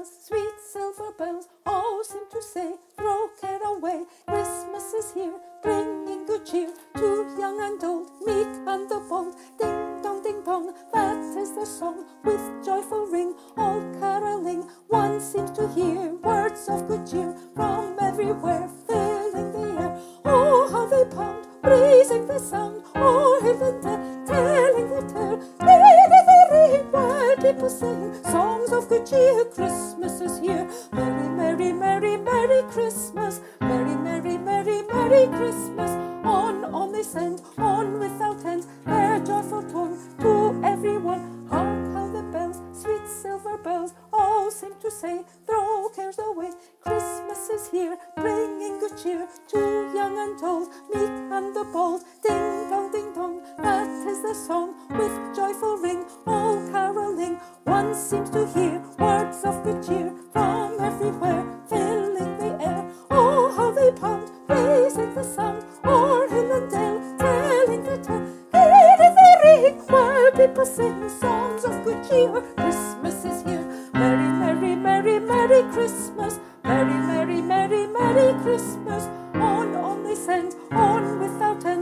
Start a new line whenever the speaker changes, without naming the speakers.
Christmas, sweet silver bells all seem to say, throw care away. Christmas is here, bringing good cheer to young and old, meek and the bold. Ding dong, that is the song with joyful ring, all caroling. One seems to hear words of good cheer from everywhere, filling the air. Oh, how they pound, raising the sound, all hill and dale, telling their tale. They ring while people sing songs of good cheer. Christmas is here. Merry, merry, merry, merry Christmas. Merry, merry, merry, merry Christmas. On they send, on without end, their joyful tone to everyone. Hark how the bells, sweet silver bells, all seem to say, throw cares away. Christmas is here, bringing good cheer to young and old, meek and the bold. Ding dong, that is the song with joyful ring, all caroling. One seems to hear words of good cheer from everywhere, filling the air. Oh, how they pound, raising the sound, o'er hill and dale, telling the tale. They ring while people sing songs of good cheer. Christmas is here. Merry, merry, merry, merry Christmas. Merry, merry, merry, merry Christmas. On they send, on without end.